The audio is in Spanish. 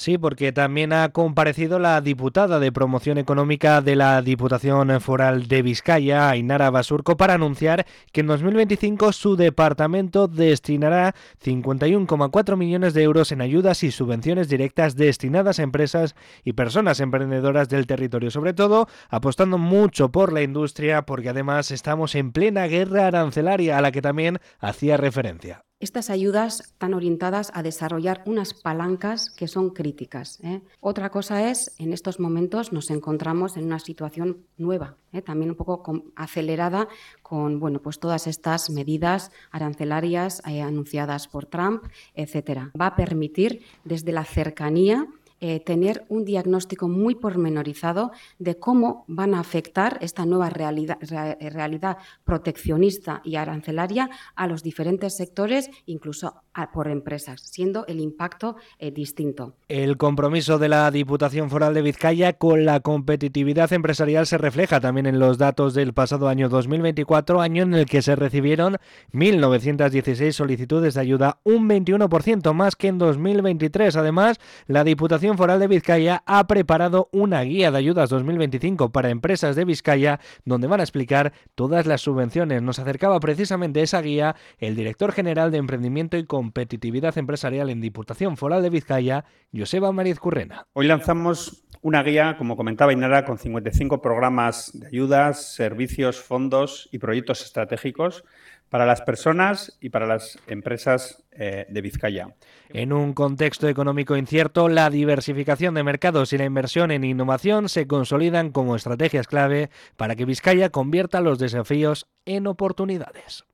Sí, porque también ha comparecido la diputada de Promoción Económica de la Diputación Foral de Vizcaya, Ainara Basurco, para anunciar que en 2025 su departamento destinará 51,4 millones de euros en ayudas y subvenciones directas destinadas a empresas y personas emprendedoras del territorio, sobre todo apostando mucho por la industria, porque además estamos en plena guerra arancelaria a la que también hacía referencia. Estas ayudas están orientadas a desarrollar unas palancas que son críticas. Otra cosa es, en estos momentos nos encontramos en una situación nueva, también un poco acelerada con pues todas estas medidas arancelarias anunciadas por Trump, etcétera. Va a permitir desde la cercanía tener un diagnóstico muy pormenorizado de cómo van a afectar esta nueva realidad proteccionista y arancelaria a los diferentes sectores, incluso por empresas, siendo el impacto distinto. El compromiso de la Diputación Foral de Vizcaya con la competitividad empresarial se refleja también en los datos del pasado año 2024, año en el que se recibieron 1.916 solicitudes de ayuda, un 21% más que en 2023. Además, la Diputación Foral de Vizcaya ha preparado una guía de ayudas 2025 para empresas de Vizcaya, donde van a explicar todas las subvenciones. Nos acercaba precisamente esa guía el director general de Emprendimiento y Competitividad Empresarial en Diputación Foral de Vizcaya, Joseba Mariz Currena. Hoy lanzamos una guía, como comentaba Ainara, con 55 programas de ayudas, servicios, fondos y proyectos estratégicos para las personas y para las empresas de Vizcaya. En un contexto económico incierto, la diversificación de mercados y la inversión en innovación se consolidan como estrategias clave para que Vizcaya convierta los desafíos en oportunidades.